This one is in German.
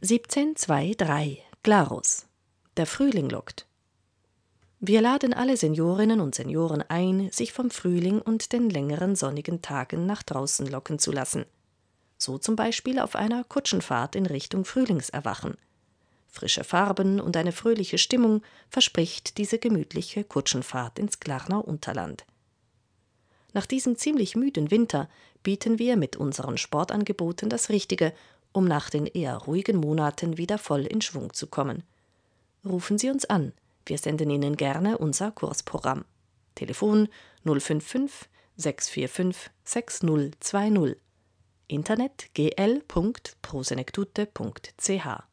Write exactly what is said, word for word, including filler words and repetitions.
siebzehn drei Glarus. Der Frühling lockt. Wir laden alle Seniorinnen und Senioren ein, sich vom Frühling und den längeren sonnigen Tagen nach draußen locken zu lassen. So zum Beispiel auf einer Kutschenfahrt in Richtung Frühlingserwachen. Frische Farben und eine fröhliche Stimmung verspricht diese gemütliche Kutschenfahrt ins Glarner Unterland. Nach diesem ziemlich müden Winter bieten wir mit unseren Sportangeboten das Richtige, um nach den eher ruhigen Monaten wieder voll in Schwung zu kommen. Rufen Sie uns an, wir senden Ihnen gerne unser Kursprogramm. Telefon null fünf fünf sechs vier fünf sechs null zwei null. Internet gl punkt prosenektute punkt ch